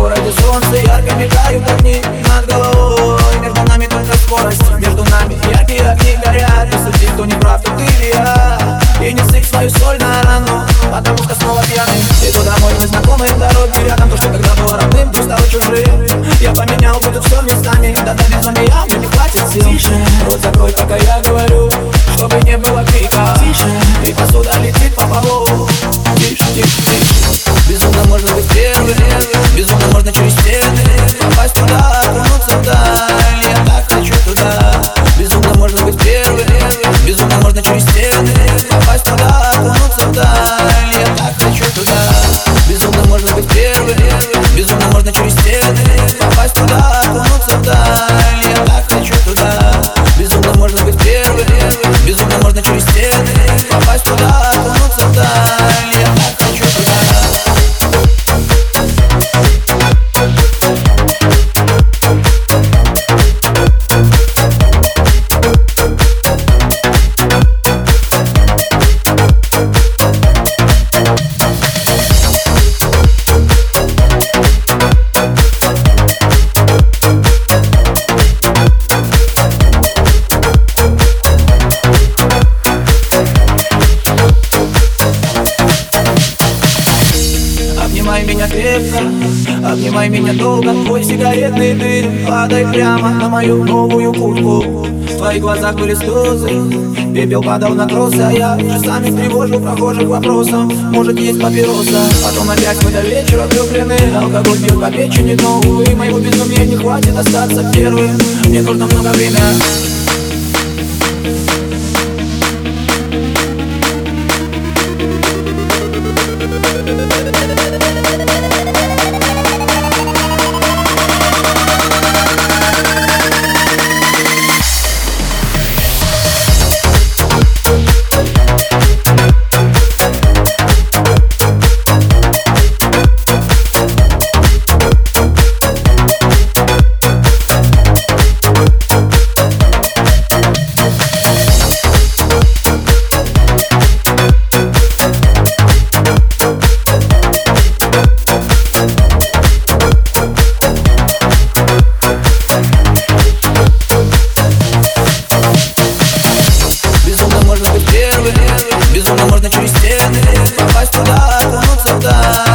городе солнце ярко мигают огни над головой. Между нами только скорость, между нами яркие огни горят. И судить, кто не прав, то ты или я. И не сыпь свою соль на рану, потому что снова пьяный. Иду домой на знакомые дороги, рядом то, что когда было родным, вдруг стало чужим. Я поменял бы тут все местами, да безумия мне не хватит сил. Тише, рот закрой, пока я говорю, чтобы не было крика. Тише, и посуда летит по полу. Тише, тише, тише. Безумно можно быть первым, безумно можно через стены попасть туда, окунуться вдаль. Я так хочу туда. Безумно можно быть первым, безумно можно через стены попасть туда, окунуться вдаль. Я так хочу туда. Безумно можно быть первым, безумно можно через стены попасть туда, окунуться вдаль. Я так хочу туда. Безумно можно быть первым, безумно можно через стены попасть туда, окунуться вдаль. Я так хочу туда. Обнимай меня крепко, обнимай меня долго. Твой сигаретный дым падай прямо на мою новую куртку. В твоих глазах были слезы, пепел падал на кроссы. А я часами тревожу прохожих вопросом: может, есть папироса? Потом опять мы до вечера влюблены. Алкоголь бьет по печени, но, увы, моего безумия не хватит остаться первым. Мне нужно много времени. Безумно можно через стены попасть туда, окунуться вдаль.